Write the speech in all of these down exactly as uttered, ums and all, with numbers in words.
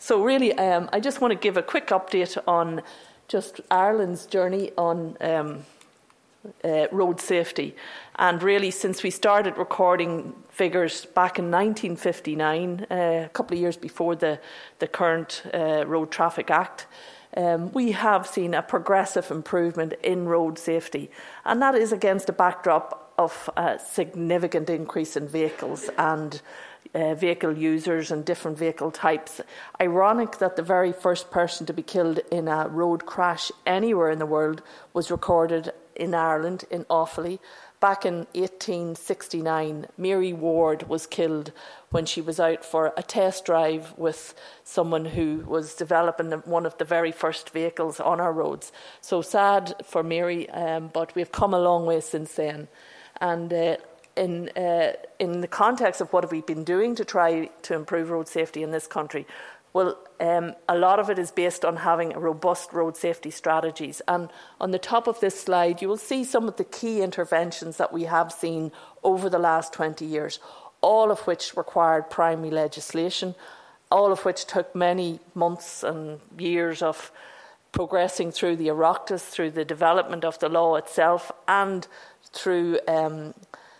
So really, um, I just want to give a quick update on just Ireland's journey on um, uh, road safety. And really, since we started recording figures back in nineteen fifty-nine, uh, a couple of years before the, the current uh, Road Traffic Act, um, we have seen a progressive improvement in road safety. And that is against a backdrop of a significant increase in vehicles and uh, vehicle users and different vehicle types. Ironic that the very first person to be killed in a road crash anywhere in the world was recorded in Ireland, in Offaly. Back in eighteen sixty-nine, Mary Ward was killed when she was out for a test drive with someone who was developing one of the very first vehicles on our roads. So sad for Mary, um, but we've come a long way since then. And uh, in uh, in the context of what have we been doing to try to improve road safety in this country, well, um, a lot of it is based on having robust road safety strategies. And on the top of this slide, you will see some of the key interventions that we have seen over the last twenty years, all of which required primary legislation, all of which took many months and years of progressing through the Oireachtas, through the development of the law itself, and through um,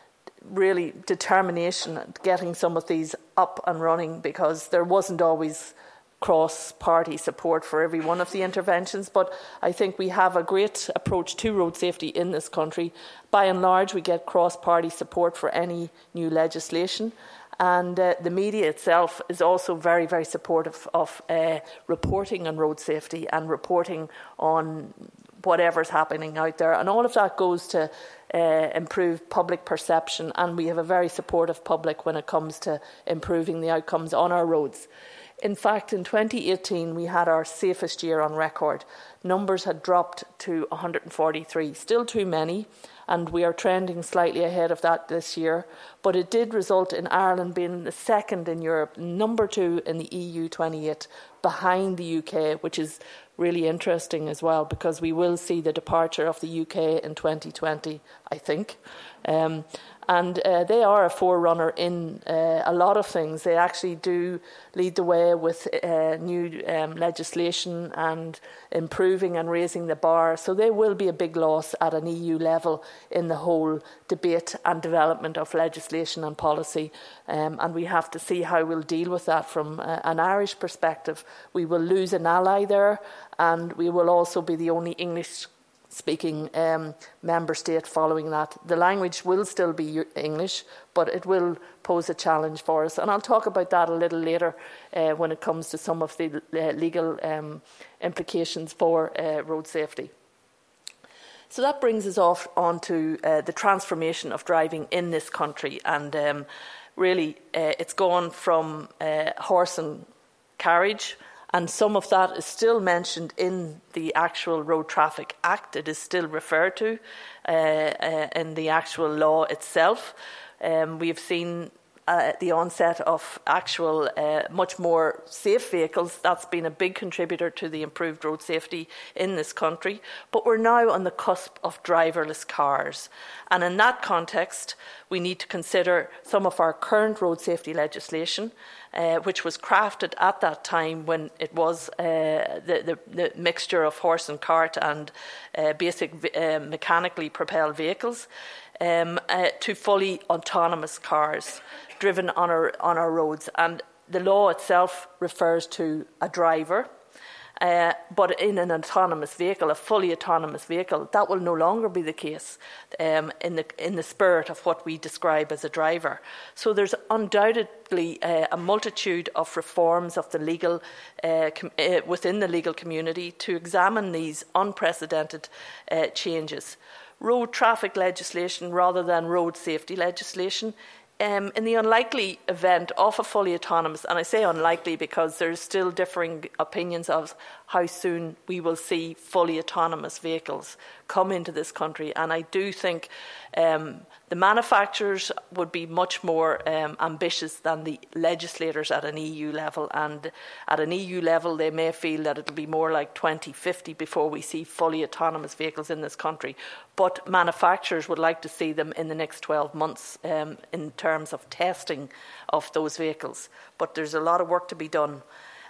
really determination at getting some of these up and running, because there wasn't always cross-party support for every one of the interventions. But I think we have a great approach to road safety in this country. By and large, we get cross-party support for any new legislation. And uh, the media itself is also very, very supportive of uh, reporting on road safety and reporting on whatever's happening out there. And all of that goes to uh, improve public perception. And we have a very supportive public when it comes to improving the outcomes on our roads. In fact, in twenty eighteen, we had our safest year on record. Numbers had dropped to one hundred forty-three, still too many, and we are trending slightly ahead of that this year. But it did result in Ireland being the second in Europe, number two in the E U twenty-eight, behind the U K, which is really interesting as well, because we will see the departure of the U K in twenty twenty, I think. Um, And uh, they are a forerunner in uh, a lot of things. They actually do lead the way with uh, new um, legislation and improving and raising the bar. So they will be a big loss at an E U level in the whole debate and development of legislation and policy. Um, and we have to see how we'll deal with that from uh, an Irish perspective. We will lose an ally there, and we will also be the only English speaking um, member state following that. The language will still be English, but it will pose a challenge for us. And I'll talk about that a little later uh, when it comes to some of the uh, legal um, implications for uh, road safety. So that brings us off onto uh, the transformation of driving in this country. And um, really, uh, it's gone from uh, horse and carriage, and some of that is still mentioned in the actual Road Traffic Act. It is still referred to uh, uh, in the actual law itself. Um, we have seen uh, the onset of actual uh, much more safe vehicles. That's been a big contributor to the improved road safety in this country. But we're now on the cusp of driverless cars. And in that context, we need to consider some of our current road safety legislation, Uh, which was crafted at that time when it was uh, the, the, the mixture of horse and cart and uh, basic uh, mechanically propelled vehicles, um, uh, to fully autonomous cars driven on our, on our roads. And the law itself refers to a driver, Uh, but in an autonomous vehicle, a fully autonomous vehicle, that will no longer be the case um, in the in the spirit of what we describe as a driver. So there's undoubtedly uh, a multitude of reforms of the legal uh, com- uh, within the legal community to examine these unprecedented uh, changes. Road traffic legislation rather than road safety legislation. Um, in the unlikely event of a fully autonomous, and I say unlikely because there's still differing opinions of how soon we will see fully autonomous vehicles come into this country. And I do think um, the manufacturers would be much more um, ambitious than the legislators at an E U level. And at an E U level, they may feel that it'll be more like twenty fifty before we see fully autonomous vehicles in this country. But manufacturers would like to see them in the next twelve months um, in terms of testing of those vehicles. But there's a lot of work to be done.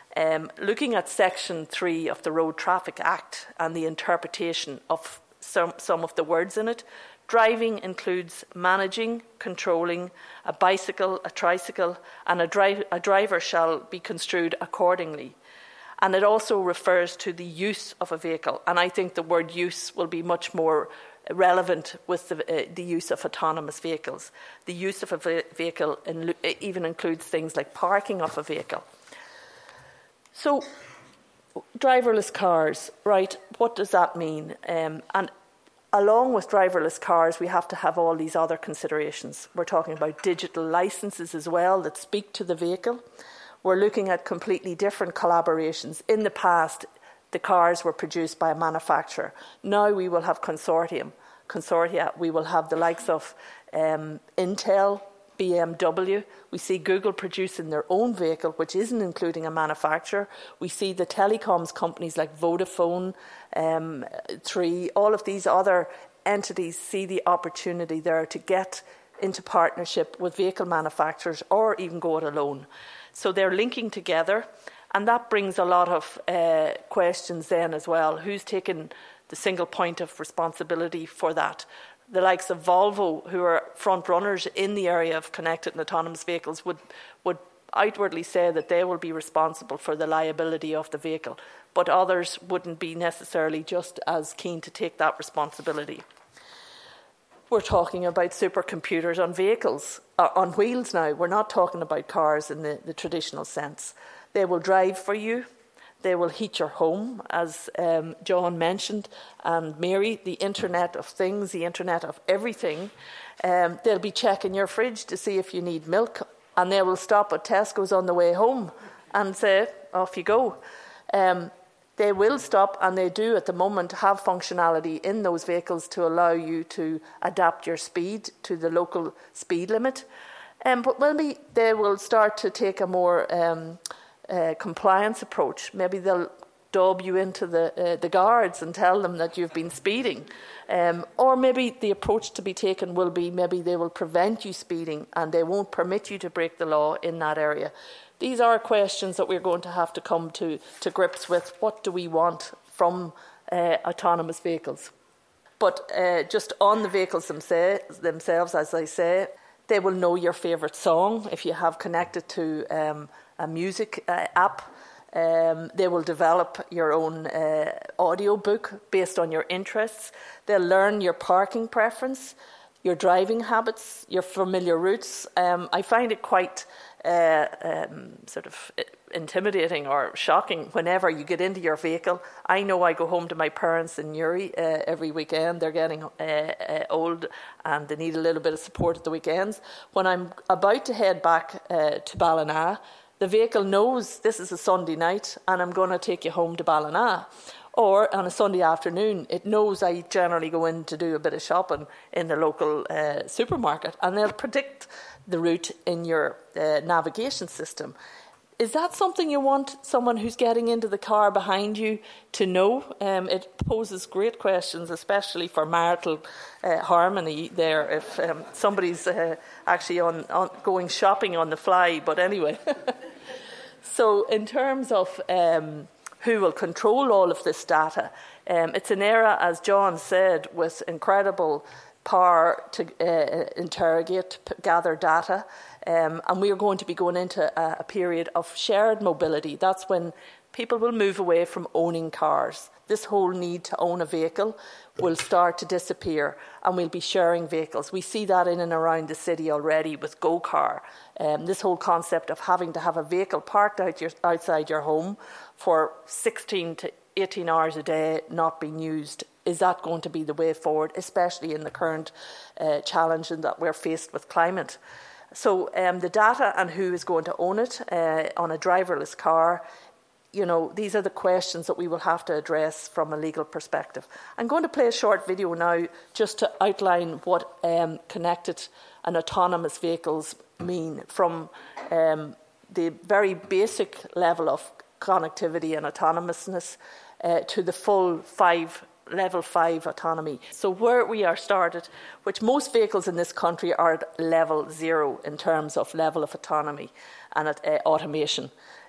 Um, looking at Section three of the Road Traffic Act and the interpretation of some, some of the words in it, driving includes managing, controlling a bicycle, a tricycle, and a, dri- a driver shall be construed accordingly. And it also refers to the use of a vehicle. And I think the word use will be much more relevant with the, uh, the use of autonomous vehicles. The use of a vehicle in, even includes things like parking of a vehicle. So, driverless cars, right, what does that mean? Um, and along with driverless cars, we have to have all these other considerations. We're talking about digital licenses as well that speak to the vehicle. We're looking at completely different collaborations. In the past, the cars were produced by a manufacturer. Now we will have consortium. Consortia. We will have the likes of um, Intel, B M W. We see Google producing their own vehicle, which isn't including a manufacturer. We see the telecoms companies like Vodafone, um, Three, all of these other entities see the opportunity there to get into partnership with vehicle manufacturers or even go it alone. So they're linking together, and that brings a lot of uh, questions then as well. Who's taking the single point of responsibility for that? The likes of Volvo, who are front runners in the area of connected and autonomous vehicles, would, would outwardly say that they will be responsible for the liability of the vehicle, but others wouldn't be necessarily just as keen to take that responsibility. We're talking about supercomputers on vehicles, uh, on wheels now. We're not talking about cars in the, the traditional sense. They will drive for you. They will heat your home, as um, John mentioned, and Mary, the Internet of Things, the Internet of everything. Um, they'll be checking your fridge to see if you need milk, and they will stop at Tesco's on the way home and say, off you go. Um, they will stop, and they do at the moment have functionality in those vehicles to allow you to adapt your speed to the local speed limit. Um, but maybe they will start to take a more Um, Uh, compliance approach. Maybe they'll dob you into the uh, the guards and tell them that you've been speeding. Um, or maybe the approach to be taken will be maybe they will prevent you speeding and they won't permit you to break the law in that area. These are questions that we're going to have to come to, to grips with. What do we want from uh, autonomous vehicles? But uh, just on the vehicles themse- themselves, as I say, they will know your favourite song if you have connected to um, a music uh, app. Um, they will develop your own uh, audio book based on your interests. They'll learn your parking preference, your driving habits, your familiar routes. Um, I find it quite uh, um, sort of intimidating or shocking whenever you get into your vehicle. I know I go home to my parents in Newry uh, every weekend. They're getting uh, uh, old and they need a little bit of support at the weekends. When I'm about to head back uh, to Ballina, the vehicle knows this is a Sunday night and I'm going to take you home to Ballina. Or on a Sunday afternoon, it knows I generally go in to do a bit of shopping in the local uh, supermarket, and they'll predict the route in your uh, navigation system. Is that something you want someone who's getting into the car behind you to know? Um, it poses great questions, especially for marital uh, harmony there, if um, somebody's uh, actually on, on going shopping on the fly. But anyway, so in terms of um, who will control all of this data, um, it's an era, as John said, with incredible power to uh, interrogate, p- gather data. Um, and we are going to be going into a, a period of shared mobility. That's when people will move away from owning cars. This whole need to own a vehicle will start to disappear, and we'll be sharing vehicles. We see that in and around the city already with GoCar. Um, this whole concept of having to have a vehicle parked out your, outside your home for sixteen to eighteen hours a day not being used. Is that going to be the way forward, especially in the current uh, challenge in that we're faced with climate? So um, the data and who is going to own it uh, on a driverless car, you know, these are the questions that we will have to address from a legal perspective. I'm going to play a short video now just to outline what um, connected and autonomous vehicles mean from um, the very basic level of connectivity and autonomousness uh, to the full five level five autonomy. So where we are started, which most vehicles in this country are at level zero in terms of level of autonomy and at, uh, automation.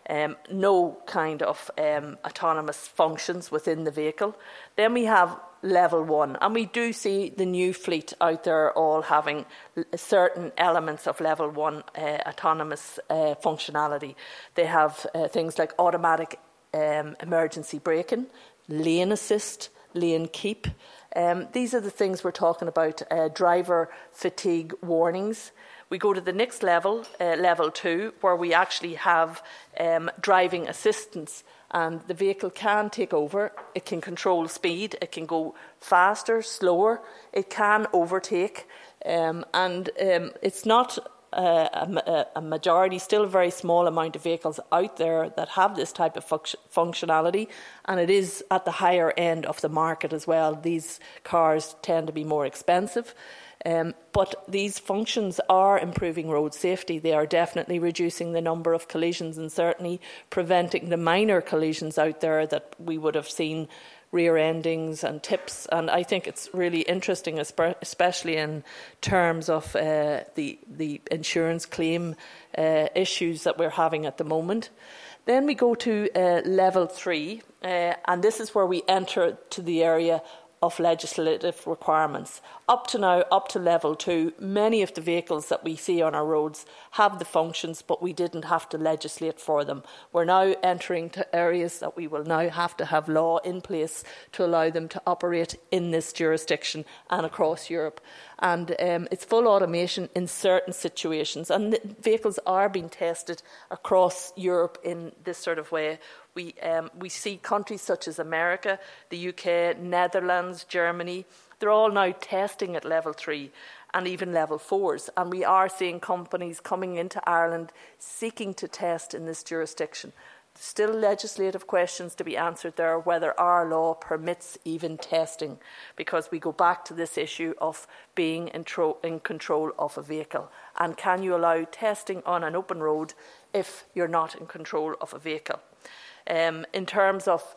um, no kind of um, autonomous functions within the vehicle. Then we have level one, and we do see the new fleet out there all having certain elements of level one uh, autonomous uh, functionality. They have uh, things like automatic um, emergency braking, lane assist, lane keep. Um, these are the things we're talking about, uh, driver fatigue warnings. We go to the next level, uh, level two, where we actually have um, driving assistance, and the vehicle can take over. It can control speed. It can go faster, slower. It can overtake, um, and um, it's not uh, a, a majority, still a very small amount of vehicles out there that have this type of function, functionality, and it is at the higher end of the market as well. These cars tend to be more expensive. Um, but these functions are improving road safety. They are definitely reducing the number of collisions and certainly preventing the minor collisions out there that we would have seen, rear endings and tips. And I think it's really interesting, especially in terms of uh, the, the insurance claim uh, issues that we're having at the moment. Then we go to uh, level three, uh, and this is where we enter to the area of legislative requirements. Up to now, up to level two, many of the vehicles that we see on our roads have the functions, but we didn't have to legislate for them. We're now entering to areas that we will now have to have law in place to allow them to operate in this jurisdiction and across Europe. And um, it's full automation in certain situations, and the vehicles are being tested across Europe in this sort of way. We, um, we see countries such as America, the U K, Netherlands, Germany, they're all now testing at level three and even level fours. And we are seeing companies coming into Ireland seeking to test in this jurisdiction. There's still legislative questions to be answered there, whether our law permits even testing, because we go back to this issue of being in, tro- in control of a vehicle. And can you allow testing on an open road if you're not in control of a vehicle? Um, in terms of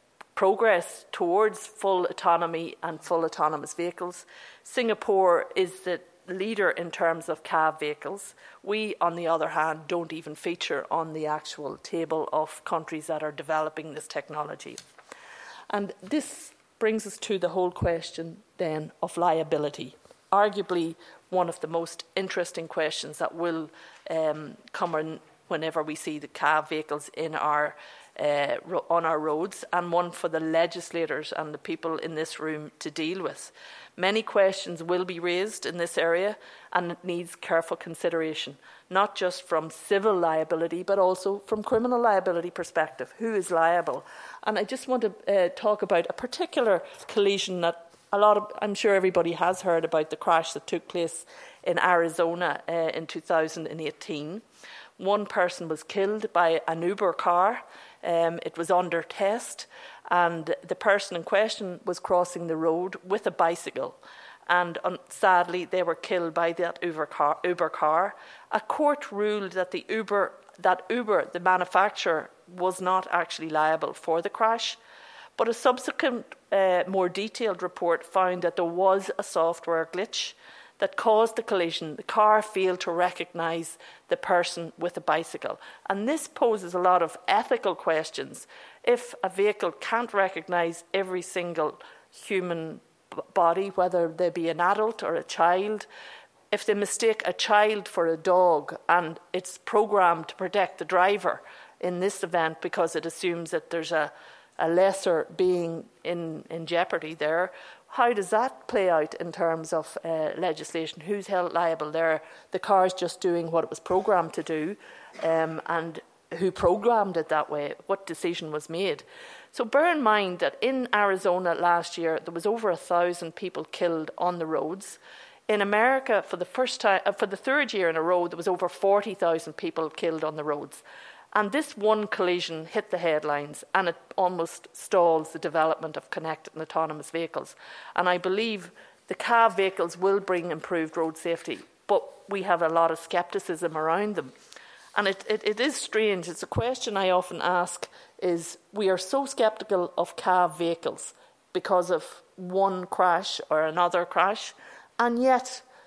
progress towards full autonomy and full autonomous vehicles, Singapore is the leader in terms of C A V vehicles. We, on the other hand, don't even feature on the actual table of countries that are developing this technology. And this brings us to the whole question then of liability, arguably one of the most interesting questions that will um, come in whenever we see the C A V vehicles in our Uh, on our roads, and one for the legislators and the people in this room to deal with. Many questions will be raised in this area, and it needs careful consideration, not just from civil liability but also from criminal liability perspective. Who is liable? And I just want to uh, talk about a particular collision that a lot of, I'm sure everybody has heard about, the crash that took place in Arizona uh, in two thousand eighteen. One person was killed by an Uber car. Um, it was under test, and the person in question was crossing the road with a bicycle, and um, sadly they were killed by that Uber car. Uber car. A court ruled that the Uber, that Uber, the manufacturer, was not actually liable for the crash, but a subsequent, uh, more detailed report found that there was a software glitch that caused the collision. The car failed to recognise the person with the bicycle. And this poses a lot of ethical questions. If a vehicle can't recognise every single human b- body, whether they be an adult or a child, if they mistake a child for a dog and it's programmed to protect the driver in this event because it assumes that there's a, a lesser being in, in jeopardy there, how does that play out in terms of uh, legislation? Who's held liable there? The car's just doing what it was programmed to do, um, and who programmed it that way? What decision was made? So bear in mind that in Arizona last year, there was over a thousand people killed on the roads. In America, for the first time, uh, for the third year in a row, there was over forty thousand people killed on the roads. And this one collision hit the headlines, and it almost stalls the development of connected and autonomous vehicles. And I believe the C A V vehicles will bring improved road safety, but we have a lot of scepticism around them. And it, it, it is strange. It's a question I often ask is, we are so sceptical of C A V vehicles because of one crash or another crash, and yet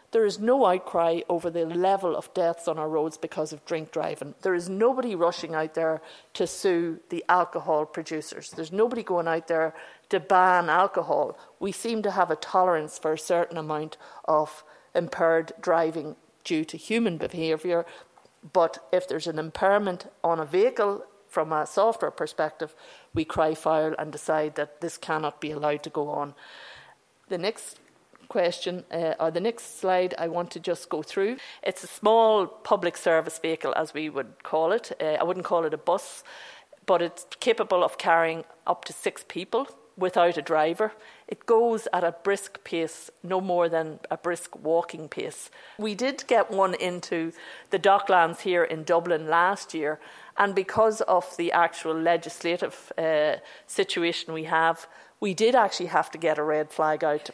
There is no outcry over the level of deaths on our roads because of drink driving. There is nobody rushing out there to sue the alcohol producers. There's nobody going out there to ban alcohol. We seem to have a tolerance for a certain amount of impaired driving due to human behaviour. But if there's an impairment on a vehicle from a software perspective, we cry foul and decide that this cannot be allowed to go on. The next question, uh, or the next slide, I want to just go through. It's a small public service vehicle, as we would call it. Uh, I wouldn't call it a bus, but it's capable of carrying up to six people without a driver. It goes at a brisk pace, no more than a brisk walking pace. We did get one into the Docklands here in Dublin last year, and because of the actual legislative uh, situation we have, we did actually have to get a red flag out.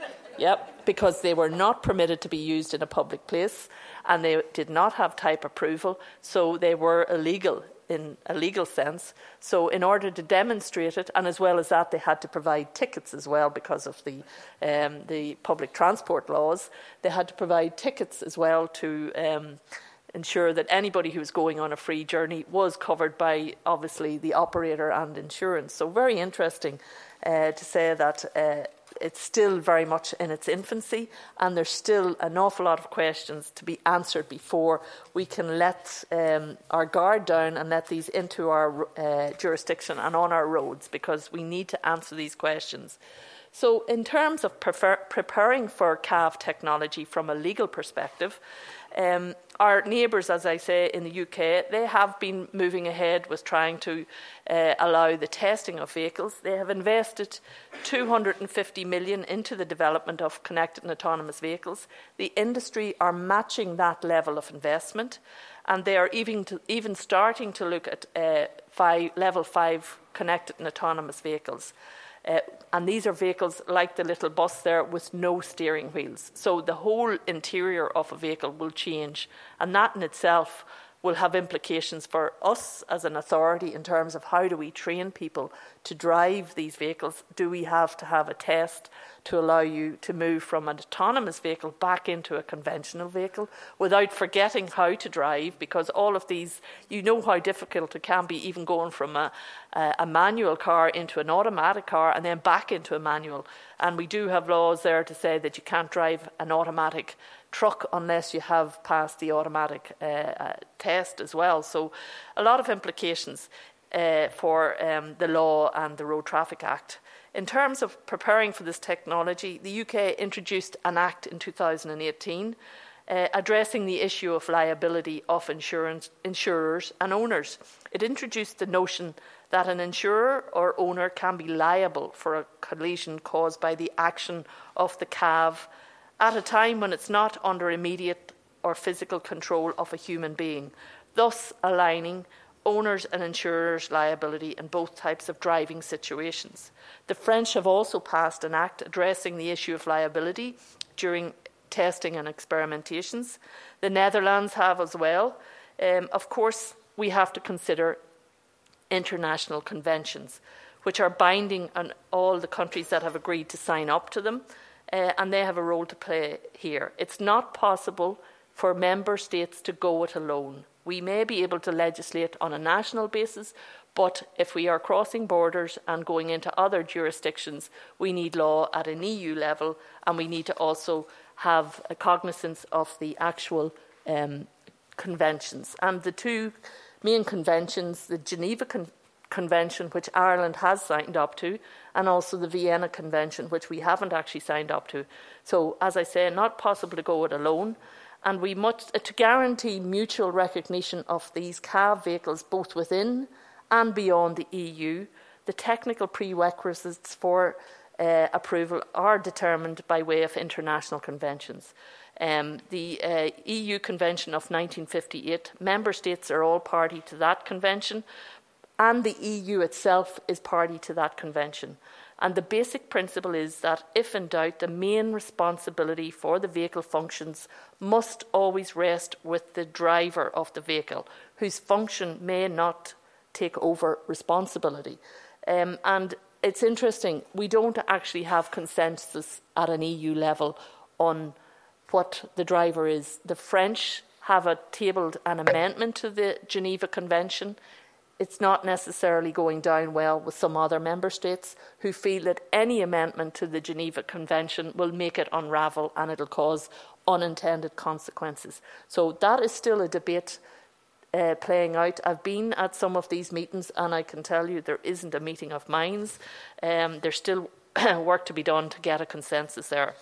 Yep, because they were not permitted to be used in a public place and they did not have type approval, so they were illegal in a legal sense. So in order to demonstrate it, and as well as that, they had to provide tickets as well because of the um, the public transport laws. They had to provide tickets as well to um, ensure that anybody who was going on a free journey was covered by, obviously, the operator and insurance. So very interesting uh, to say that uh, it's still very much in its infancy, and there's still an awful lot of questions to be answered before we can let um, our guard down and let these into our uh, jurisdiction and on our roads, because we need to answer these questions. So in terms of prefer- preparing for C A V technology from a legal perspective, um, our neighbours, as I say, in the U K, they have been moving ahead with trying to uh, allow the testing of vehicles. They have invested two hundred fifty million dollars into the development of connected and autonomous vehicles. The industry are matching that level of investment, and they are even, to, even starting to look at uh, five, level five connected and autonomous vehicles. Uh, and these are vehicles like the little bus there with no steering wheels. So the whole interior of a vehicle will change, and that in itself will have implications for us as an authority in terms of how do we train people to drive these vehicles. Do we have to have a test to allow you to move from an autonomous vehicle back into a conventional vehicle without forgetting how to drive? Because all of these, you know how difficult it can be, even going from a, a, a manual car into an automatic car and then back into a manual. And we do have laws there to say that you can't drive an automatic truck unless you have passed the automatic uh, uh, test as well. So a lot of implications uh, for um, the law and the Road Traffic Act. In terms of preparing for this technology, the U K introduced an act in two thousand eighteen uh, addressing the issue of liability of insurance, insurers and owners. It introduced the notion that an insurer or owner can be liable for a collision caused by the action of the C A V at a time when it's not under immediate or physical control of a human being, thus aligning owners' and insurers' liability in both types of driving situations. The French have also passed an act addressing the issue of liability during testing and experimentations. The Netherlands have as well. Um, of course, we have to consider international conventions, which are binding on all the countries that have agreed to sign up to them. Uh, and they have a role to play here. It's not possible for member states to go it alone. We may be able to legislate on a national basis, but if we are crossing borders and going into other jurisdictions, we need law at an E U level, and we need to also have a cognizance of the actual um, conventions. And the two main conventions, the Geneva Con- Convention, which Ireland has signed up to, and also the Vienna Convention, which we haven't actually signed up to. So, as I say, not possible to go it alone. And we must, uh, to guarantee mutual recognition of these C A V vehicles both within and beyond the E U, the technical prerequisites for uh, approval are determined by way of international conventions. Um, the uh, E U Convention of nineteen fifty-eight, member states are all party to that convention, and the E U itself is party to that convention. And the basic principle is that, if in doubt, the main responsibility for the vehicle functions must always rest with the driver of the vehicle, whose function may not take over responsibility. Um, and it's interesting, we don't actually have consensus at an E U level on what the driver is. The French have a, tabled an amendment to the Geneva Convention. It's not necessarily going down well with some other member states who feel that any amendment to the Geneva Convention will make it unravel and it'll cause unintended consequences. So that is still a debate uh, playing out. I've been at some of these meetings and I can tell you there isn't a meeting of minds. Um, there's still work to be done to get a consensus there.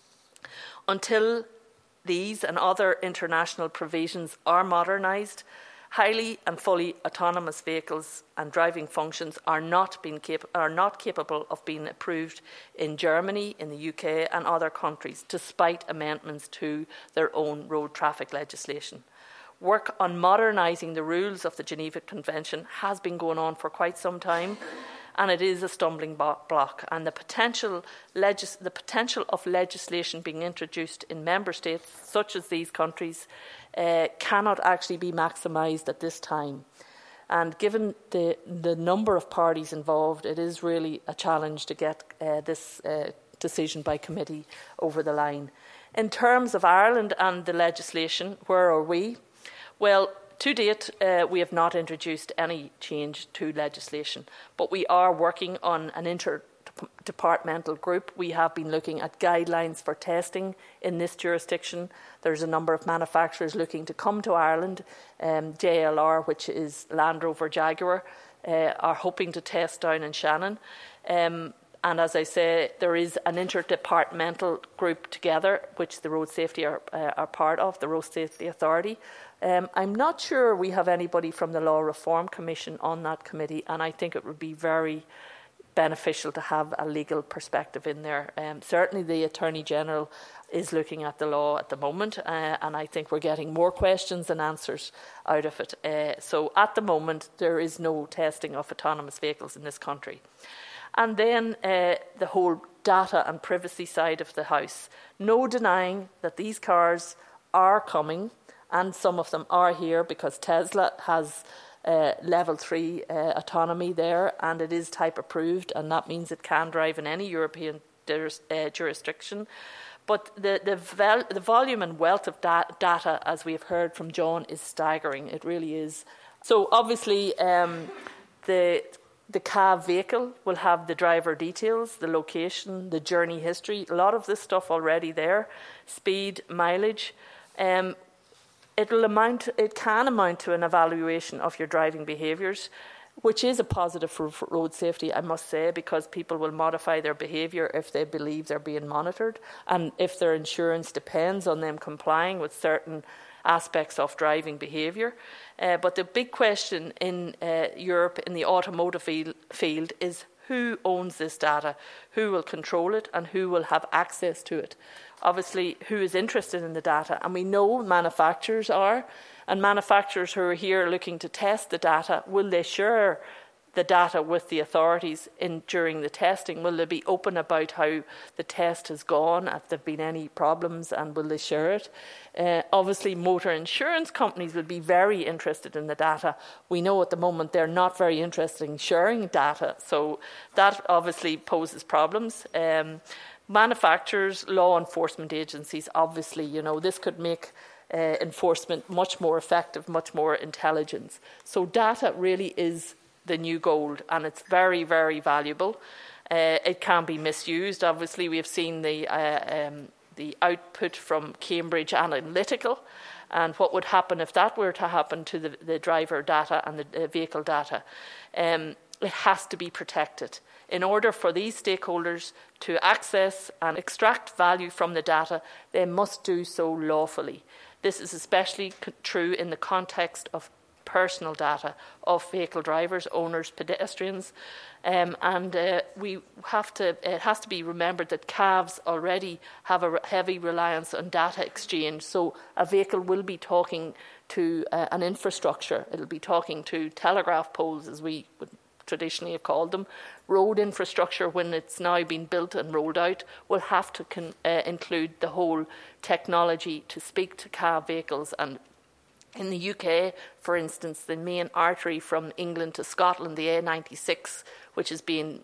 Until these and other international provisions are modernised, highly and fully autonomous vehicles and driving functions are not, being cap- are not capable of being approved in Germany, in the U K and other countries, despite amendments to their own road traffic legislation. Work on modernising the rules of the Geneva Convention has been going on for quite some time, and it is a stumbling block. And the potential, legis- the potential of legislation being introduced in member states, such as these countries, uh, cannot actually be maximised at this time. And given the, the number of parties involved, it is really a challenge to get uh, this uh, decision by committee over the line. In terms of Ireland and the legislation, where are we? Well, to date, uh, we have not introduced any change to legislation, but we are working on an interdepartmental group. We have been looking at guidelines for testing in this jurisdiction. There's a number of manufacturers looking to come to Ireland. Um, J L R, which is Land Rover Jaguar, uh, are hoping to test down in Shannon. Um, And as I say, there is an interdepartmental group together, which the Road Safety are, uh, are part of, the Road Safety Authority. Um, I'm not sure we have anybody from the Law Reform Commission on that committee, and I think it would be very beneficial to have a legal perspective in there. Um, certainly the Attorney General is looking at the law at the moment, uh, and I think we're getting more questions than answers out of it. Uh, so at the moment, there is no testing of autonomous vehicles in this country. And then uh, the whole data and privacy side of the house. No denying that these cars are coming, and some of them are here because Tesla has uh, level three uh, autonomy there, and it is type approved, and that means it can drive in any European uh, jurisdiction. But the, the, vel- the volume and wealth of da- data, as we have heard from John, is staggering. It really is. So obviously um, the... The C A V vehicle will have the driver details, the location, the journey history, a lot of this stuff already there, speed, mileage. Um, it'll amount, it can amount to an evaluation of your driving behaviours, which is a positive for, for road safety, I must say, because people will modify their behaviour if they believe they're being monitored, and if their insurance depends on them complying with certain aspects of driving behaviour. Uh, but the big question in uh, Europe in the automotive field, field is who owns this data, who will control it, and who will have access to it. Obviously, who is interested in the data? And we know manufacturers are, and manufacturers who are here looking to test the data, will they share the data with the authorities in during the testing? Will they be open about how the test has gone, if there have been any problems, and will they share it? Uh, obviously, motor insurance companies will be very interested in the data. We know at the moment they're not very interested in sharing data, so that obviously poses problems. Um, manufacturers, law enforcement agencies, obviously, you know, this could make uh, enforcement much more effective, much more intelligent. So data really is the new gold, and it's very, very valuable. Uh, it can be misused. Obviously, we have seen the uh, um, the output from Cambridge Analytica, and what would happen if that were to happen to the, the driver data and the uh, vehicle data. Um, it has to be protected. In order for these stakeholders to access and extract value from the data, they must do so lawfully. This is especially true in the context of personal data of vehicle drivers, owners, pedestrians, um, and uh, we have to. It has to be remembered that C A Vs already have a heavy reliance on data exchange. So a vehicle will be talking to uh, an infrastructure. It'll be talking to telegraph poles, as we would traditionally have called them. Road infrastructure, when it's now been built and rolled out, will have to con- uh, include the whole technology to speak to C A V vehicles. And in the U K, for instance, the main artery from England to Scotland, the A ninety-six, which is being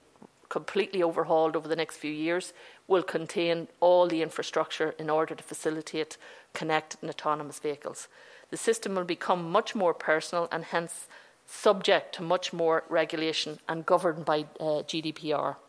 completely overhauled over the next few years, will contain all the infrastructure in order to facilitate connected and autonomous vehicles. The system will become much more personal and hence subject to much more regulation and governed by uh, G D P R.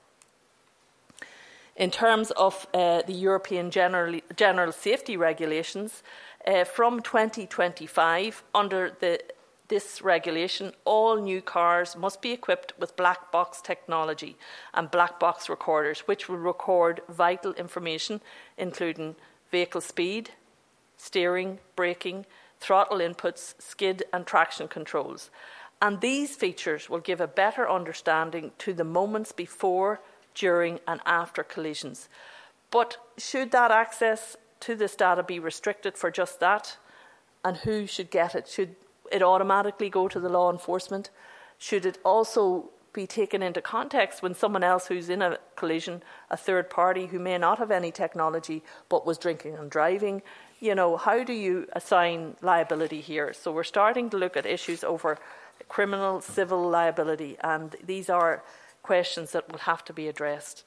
In terms of uh, the European General, General Safety Regulations, uh, from twenty twenty-five, under the, this regulation, all new cars must be equipped with black box technology and black box recorders, which will record vital information, including vehicle speed, steering, braking, throttle inputs, skid and traction controls. And these features will give a better understanding to the moments before, during and after collisions. But should that access to this data be restricted for just that? And who should get it? Should it automatically go to the law enforcement? Should it also be taken into context when someone else who's in a collision, a third party who may not have any technology but was drinking and driving? You know, how do you assign liability here? So we're starting to look at issues over criminal, civil liability, and these are questions that will have to be addressed.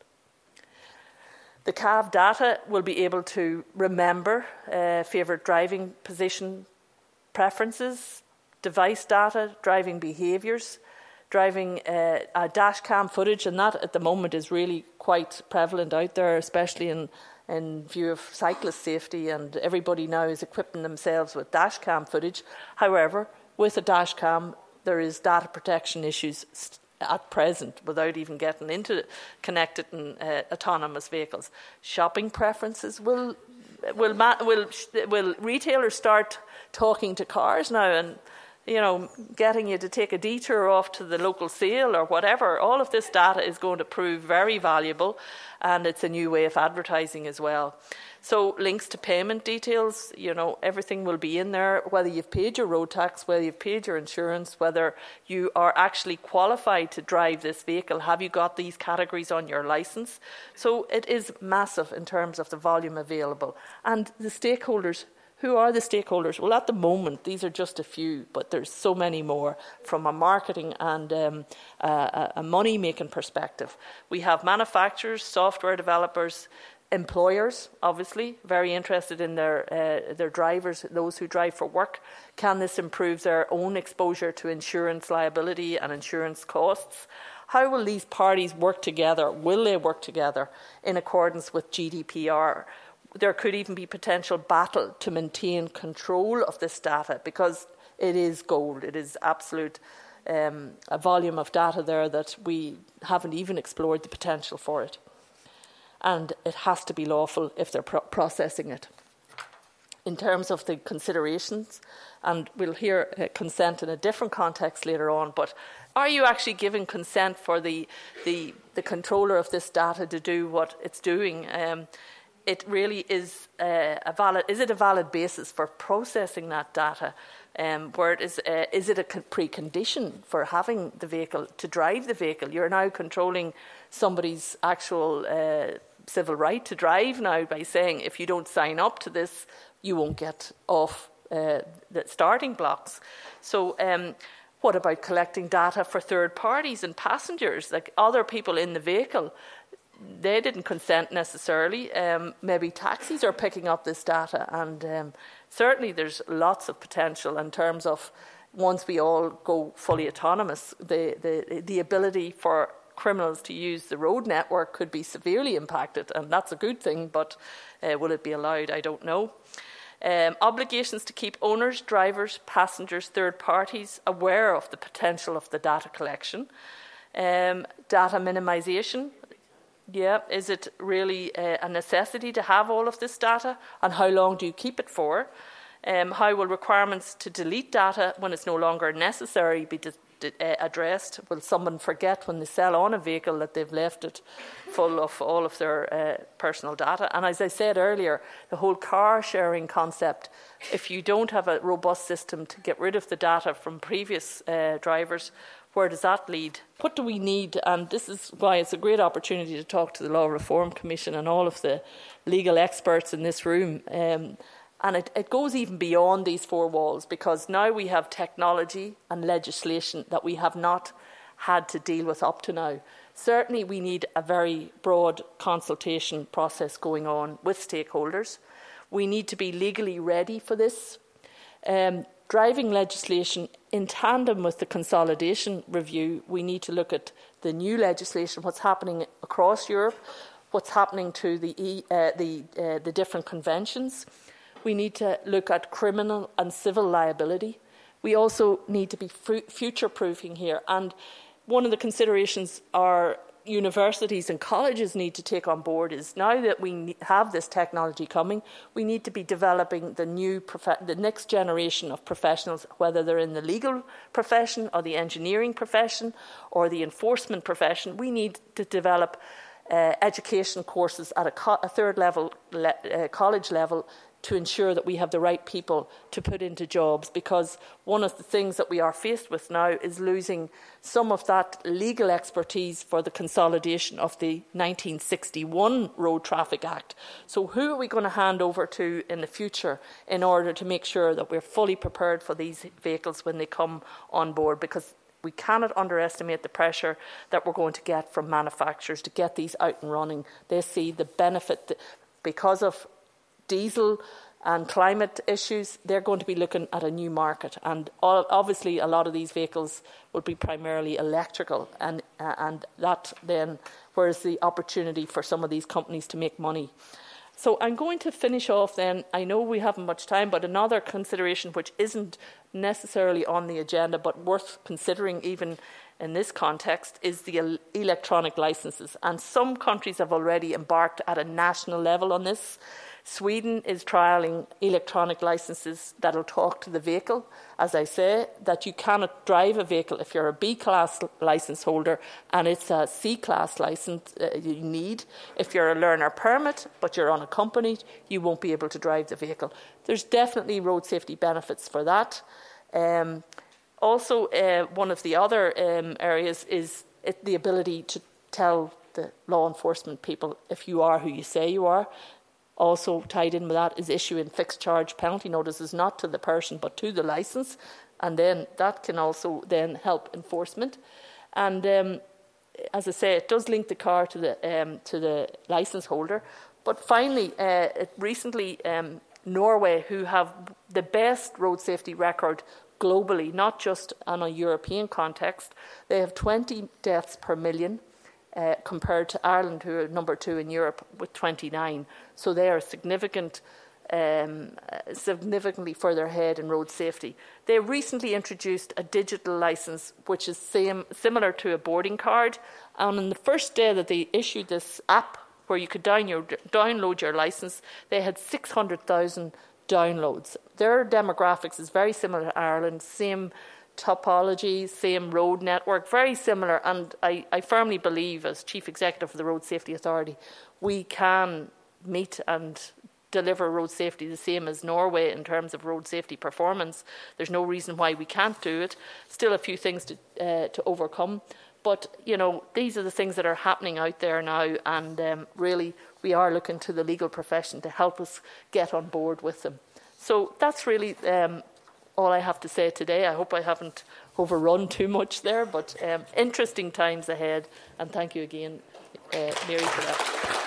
The C A V data will be able to remember uh, favoured driving position preferences, device data, driving behaviours, driving uh, uh, dash cam footage, and that at the moment is really quite prevalent out there, especially in, in view of cyclist safety, and everybody now is equipping themselves with dash cam footage. However, with a dash cam, there is data protection issues st- at present without even getting into connected and uh, autonomous vehicles. Shopping preferences will will will will retailers start talking to cars now and, you know, getting you to take a detour off to the local sale or whatever. All of this data is going to prove very valuable, and it's a new way of advertising as well. So links to payment details, you know, everything will be in there, whether you've paid your road tax, whether you've paid your insurance, whether you are actually qualified to drive this vehicle. Have you got these categories on your licence? So it is massive in terms of the volume available. And the stakeholders, who are the stakeholders? Well, at the moment, these are just a few, but there's so many more from a marketing and um, a, a money-making perspective. We have manufacturers, software developers, employers, obviously, very interested in their uh, their drivers, those who drive for work. Can this improve their own exposure to insurance liability and insurance costs? How will these parties work together? Will they work together in accordance with G D P R? There could even be potential battle to maintain control of this data, because it is gold. It is absolute um, a volume of data there that we haven't even explored the potential for it. And it has to be lawful if they're pro- processing it. In terms of the considerations, and we'll hear uh, consent in a different context later on, but are you actually giving consent for the the, the controller of this data to do what it's doing? Um, it really is uh, a valid. Is it a valid basis for processing that data? Um, where it is, uh, is it a precondition for having the vehicle to drive the vehicle? You're now controlling somebody's actual uh, civil right to drive now by saying if you don't sign up to this, you won't get off uh, the starting blocks. So um, what about collecting data for third parties and passengers, like other people in the vehicle? They didn't consent necessarily. Um, maybe taxis are picking up this data, and um, certainly there's lots of potential in terms of once we all go fully autonomous, the, the, the ability for criminals to use the road network could be severely impacted, and that's a good thing, but uh, will it be allowed? I don't know. Um, obligations to keep owners, drivers, passengers, third parties aware of the potential of the data collection. Um, data minimisation. Yeah, is it really uh, a necessity to have all of this data, and how long do you keep it for? Um, how will requirements to delete data when it's no longer necessary be de- de- uh, addressed? Will someone forget when they sell on a vehicle that they've left it full of all of their uh, personal data? And as I said earlier, the whole car sharing concept, if you don't have a robust system to get rid of the data from previous uh, drivers, where does that lead? What do we need? And this is why it's a great opportunity to talk to the Law Reform Commission and all of the legal experts in this room. Um, and it, it goes even beyond these four walls, because now we have technology and legislation that we have not had to deal with up to now. Certainly we need a very broad consultation process going on with stakeholders. We need to be legally ready for this. Um, driving legislation in tandem with the consolidation review, we need to look at the new legislation, what's happening across Europe, what's happening to the, e, uh, the, uh, the different conventions. We need to look at criminal and civil liability. We also need to be future-proofing here. And one of the considerations our universities and colleges need to take on board is, now that we have this technology coming, we need to be developing the new, the next generation of professionals, whether they're in the legal profession or the engineering profession or the enforcement profession. We need to develop uh, education courses at a, co a third level, le uh, college level, to ensure that we have the right people to put into jobs, because one of the things that we are faced with now is losing some of that legal expertise for the consolidation of the nineteen sixty-one Road Traffic Act. So who are we going to hand over to in the future in order to make sure that we're fully prepared for these vehicles when they come on board? Because we cannot underestimate the pressure that we're going to get from manufacturers to get these out and running. They see the benefit because of diesel and climate issues. They're going to be looking at a new market, and all, obviously a lot of these vehicles will be primarily electrical, and uh, and that then where's the opportunity for some of these companies to make money. So I'm going to finish off then. I know we haven't much time, but another consideration which isn't necessarily on the agenda but worth considering even in this context is the electronic licences, and some countries have already embarked at a national level on this. Sweden is trialling electronic licences that will talk to the vehicle. As I say, that you cannot drive a vehicle if you're a B-class licence holder and it's a C-class licence uh, you need. If you're a learner permit but you're unaccompanied, you won't be able to drive the vehicle. There's definitely road safety benefits for that. Um, also, uh, one of the other um, areas is it, the ability to tell the law enforcement people if you are who you say you are. Also tied in with that is issuing fixed charge penalty notices, not to the person but to the licence, and then that can also then help enforcement. And um, as I say, it does link the car to the um, to the licence holder. But finally, uh, it recently um, Norway, who have the best road safety record globally, not just on a European context, they have twenty deaths per million. Uh, compared to Ireland, who are number two in Europe with twenty-nine. So they are significant, um, significantly further ahead in road safety. They recently introduced a digital licence which is same, similar to a boarding card. And on the first day that they issued this app where you could down your, download your licence, they had six hundred thousand downloads. Their demographics is very similar to Ireland, same topology, same road network, very similar, and I, I firmly believe as Chief Executive of the Road Safety Authority we can meet and deliver road safety the same as Norway in terms of road safety performance. There's no reason why we can't do it. Still a few things to, uh, to overcome, but you know, these are the things that are happening out there now, and um, really we are looking to the legal profession to help us get on board with them. So that's really um, all I have to say today. I hope I haven't overrun too much there, but um, interesting times ahead, and thank you again, uh, Mary, for that.